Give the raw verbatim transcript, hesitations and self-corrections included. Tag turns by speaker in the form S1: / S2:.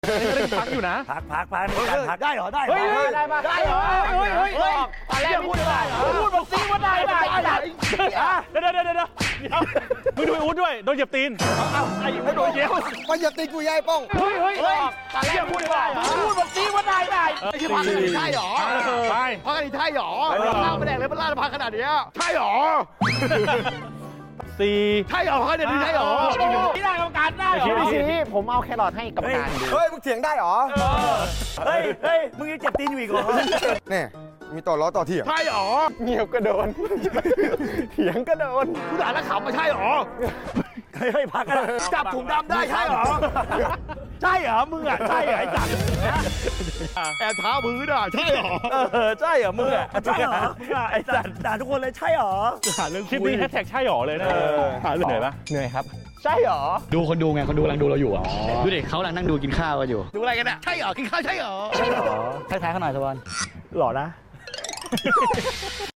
S1: พักอยู่นะ
S2: พักพักพักพักได้เหรอได้เหรอ
S1: ได้ปะได้เหรอเฮ้ยเฮ้ยเฮ้ยตอนแรกพูดได้เหรอพูดมาซิว่าได้ได้เดี๋ยวเดี๋ยวเดี๋ยวเดี๋ยวมึงดูอุ้ดด้วยโดนเหยียบตีนเอาไอ้ไม่โดนเหยียบ
S3: มันอย่าตีกูยายป้อง
S1: เฮ้ยเฮ้ยเฮ้ยตอนแรกพูดได้พูดมาซิว่าได้ได้
S3: ไอ้ที่พักขนาดนี้ใช่หรอ
S1: ไป
S3: พักขนาดนี้ใช่หรอข้าวมาแดงเลยมันล่าพักขนาดนี้ใช่หรอ
S1: สี่
S3: ใช่หรอพักขนาดนี้ใช่หรอ
S1: ที่ได้กรรมการได้เหรอ
S4: ชี้ผมเอาแครอทให้กรรมการดู
S3: เฮ้ยมึงเถียงได้หรอ
S2: เฮ้ยเฮ้ยมึงยังเจ็บตีนอยู่อีกเหรอ
S3: เนี่ยมีต่อล้อต่อเถียงใช่หรอ
S4: เงียบก็โดนเถียงก็โดน
S3: กูด่าแล้วขำมาใช่หรอ
S2: เฮ้ยเฮ้ยพักกัน
S3: จับถุงดำได้ใช่หรอ
S2: ใช่เหรอมึงอ่ะใช่เหรอไอ้จัด
S3: แอบเท้าพื้นอ่ะใช่หรอ
S1: เออใช่เหรอมึงอ่ะ
S2: ใช่เหรอมึงอ่ะไอ้จัดด่าทุกคนเลยใช่เหรอ
S1: คลิปนี้แฮชแท็กใช่หรอเลยนะหาเรื่องเหนื่อยปะ
S4: เหนื่อยครับ ใช่หรอ
S5: ดูคนดูไงคนดูกำลังดูเราอยู่อ่ะดูเด็กเขากำลังนั่งดูกินข้าวกันอยู่
S3: ดูอะไรกันอ่ะใช่หรอกินข้าวใช่หรอ
S5: ทักทายเขาหน่อยสวรรค์
S4: หล่อนะ